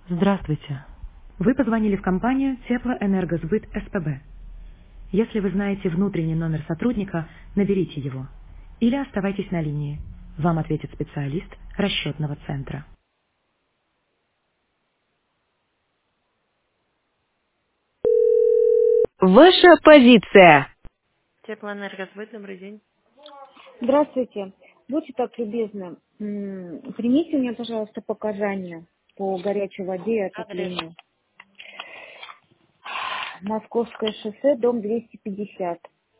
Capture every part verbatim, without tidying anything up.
Здравствуйте. Вы позвонили в компанию Теплоэнергосбыт СПБ. Если вы знаете внутренний номер сотрудника, наберите его. Или оставайтесь на линии. Вам ответит специалист расчетного центра. Ваша позиция. Теплоэнергосбыт, добрый день. Здравствуйте. Будьте так любезны, м, примите мне, пожалуйста, показания по горячей воде и Адрес. отоплению. Московское шоссе, дом двести пятьдесят,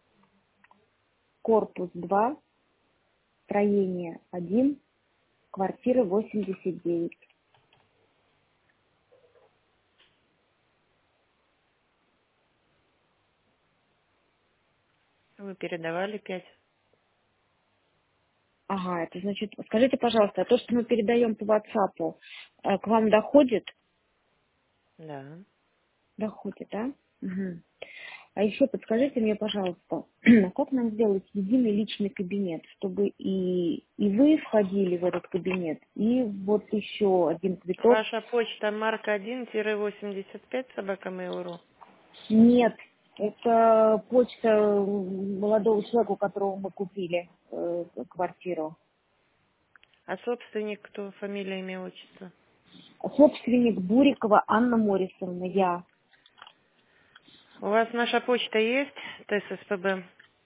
корпус два, строение один, квартира восемьдесят девять. Вы передавали пять. Ага, это значит, скажите, пожалуйста, а то, что мы передаем по WhatsApp, э, к вам доходит? Да. Доходит, да? Мгм. А еще подскажите мне, пожалуйста, как нам сделать единый личный кабинет, чтобы и, и вы входили в этот кабинет, и вот еще один квиток. Ваша почта марка один восемьдесят пять собака mail.ru. Нет, это почта молодого человека, у которого мы купили э, квартиру. А собственник кто? Фамилия, имя, отчество? Собственник Бурикова Анна Морисовна, я. У вас наша почта есть? ТССПБ.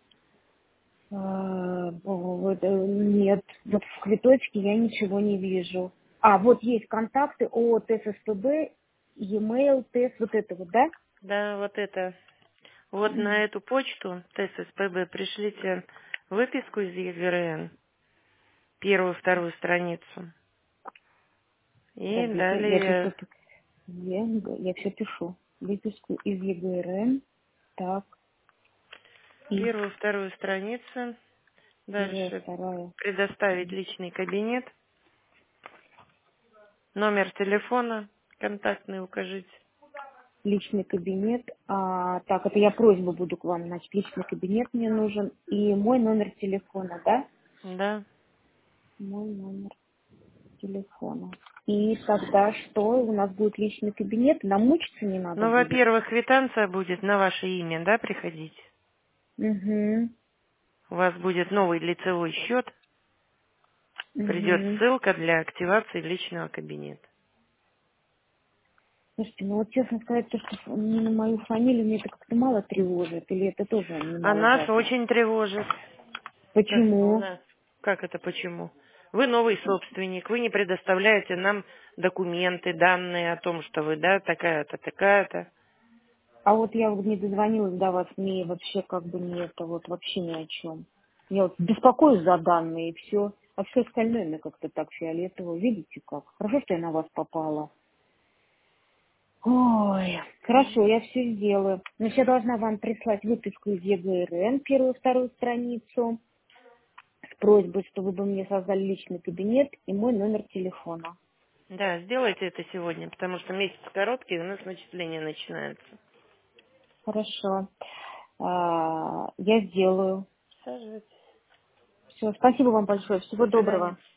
Э, вот, э, Нет, вот в квиточке я ничего не вижу. А, вот есть контакты от ССПБ, e-mail, тест, вот это вот, да? Да, вот это. Вот на эту почту ТССПБ пришлите выписку из ЕГРН, первую, вторую страницу. И Подождите, я далее все, я, я все пишу. Выписку из ЕГРН, так, и первую, вторую страницу. первая, Дальше вторая, предоставить личный кабинет, номер телефона контактный укажите. личный кабинет. А, так, это я просьбу буду к вам, значит, личный кабинет мне нужен. И мой номер телефона, да? Да. Мой номер телефона. И тогда что? У нас будет личный кабинет, нам мучиться не надо Ну, будет. во-первых, квитанция будет на ваше имя, да, приходить. Угу, У вас будет новый лицевой счет, придет угу. ссылка для активации личного кабинета. Слушайте, ну вот честно сказать, то, что не на мою фамилию, мне это как-то мало тревожит, или это тоже А нас немаловажно? очень тревожит. Как у Почему? нас? Как это почему? Вы новый собственник, вы не предоставляете нам документы, данные о том, что вы, да, такая-то, такая-то. А вот я вот не дозвонилась до вас, мне вообще как бы не это вот вообще ни о чем. Я вот беспокоюсь за данные и все. А все остальное мне как-то так фиолетово. Видите как? Хорошо, что я на вас попала. Ой, хорошо, я все сделаю. Значит, я должна вам прислать выписку из ЕГРН, первую, вторую страницу, с просьбой, чтобы вы мне создали личный кабинет и мой номер телефона. Да, сделайте это сегодня, потому что месяц короткий, у нас начисление начинается. Хорошо. А, я сделаю. Сажать. Все, спасибо вам большое. Всего До свидания. доброго.